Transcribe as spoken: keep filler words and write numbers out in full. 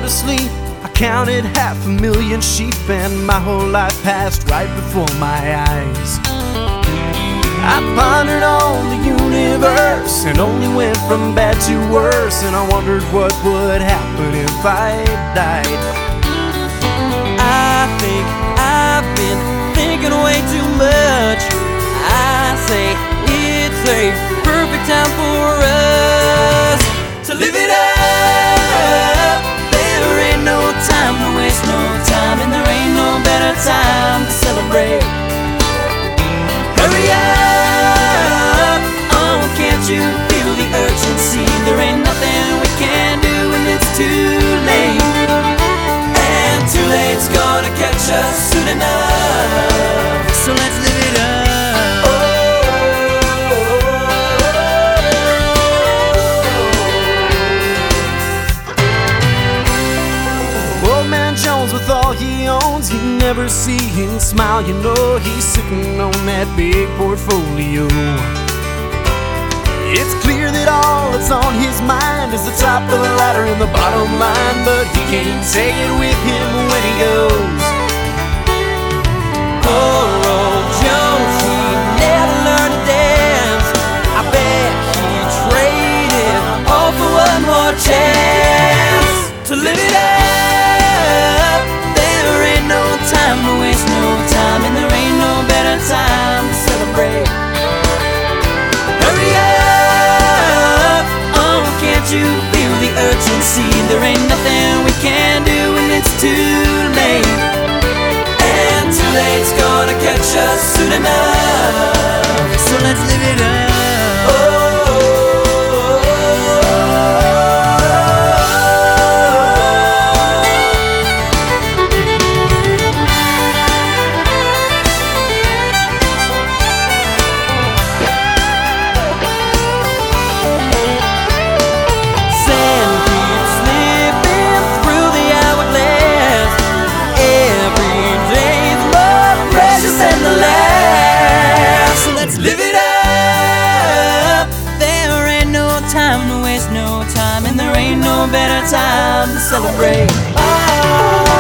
to sleep, I counted half a million sheep, and my whole life passed right before my eyes. I pondered on the universe and only went from bad to worse, and I wondered what would happen if I died. I think I've been thinking way too much. I say it's a perfect time for us to live it up. There ain't no time to waste, no time, and there ain't no better time to celebrate. Hurry up, oh, can't you feel the urgency? There ain't nothing we can do when it's too late, and too late's gonna catch us soon enough. So let's live it up. Old man Jones, with all he owns, you never see him smile. You know he's sitting on that big portfolio. It's clear that all that's on his mind is the top of the ladder and the bottom line, but he can't take it with him when he goes. Poor old Jones, he never learned to dance. I bet he traded all for one more chance to live it up. There ain't no time to waste, no time, and there ain't no better time to celebrate. Hurry up, oh, can't you feel the urgency? There ain't nothing we can do when it's too late, and too late's gonna catch us soon enough. So let's live it up. Oh. Time to waste, no time, and there ain't no better time to celebrate. Oh.